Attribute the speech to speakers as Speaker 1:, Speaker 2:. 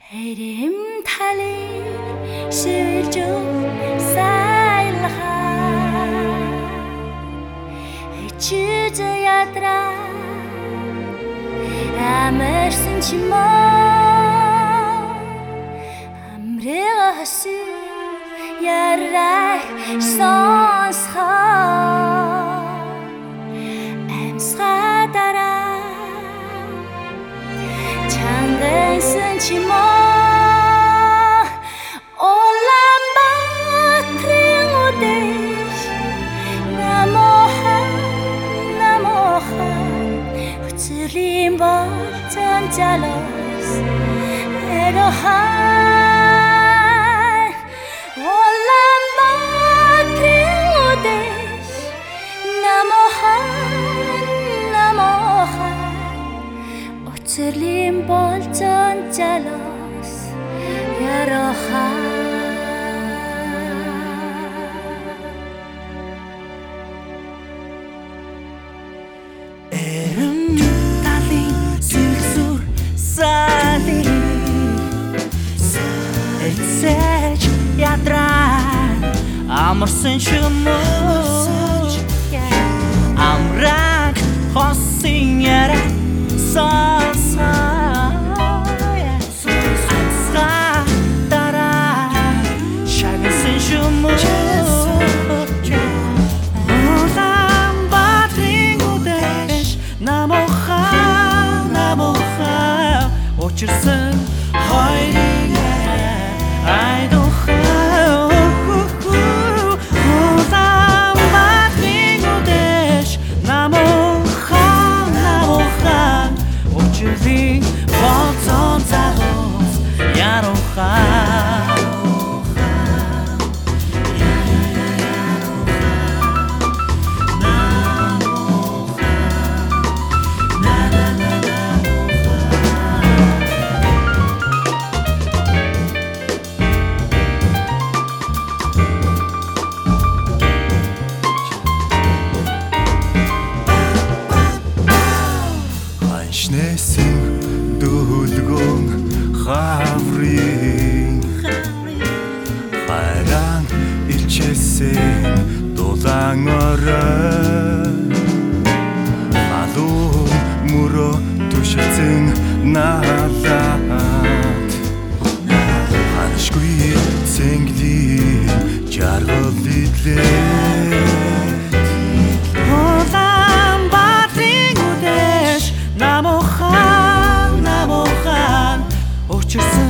Speaker 1: Хэрэм талыг шивэлж сайлхаа чиж ядраа амарсан чимээ амрэгас ярах сонсхоо амсгадара чангансан чимээ Limbolton jalos egohan Olam batriudesh namohan Otur limbolton jalos yarohan
Speaker 2: Amorsan chumoj Amrak hosin yara Salsa Ansga dara Shagansan chumoj Olam batring udesh Namocha Ochirsan hoyring I don't
Speaker 3: Нэсэн дүүлгөн хаврын хайран илчээсэн дулаан орой алуу мөрөө түшигцэн наалаад ханшгүй цэнглийн жаргал идлээ
Speaker 2: Namohan Ochirsan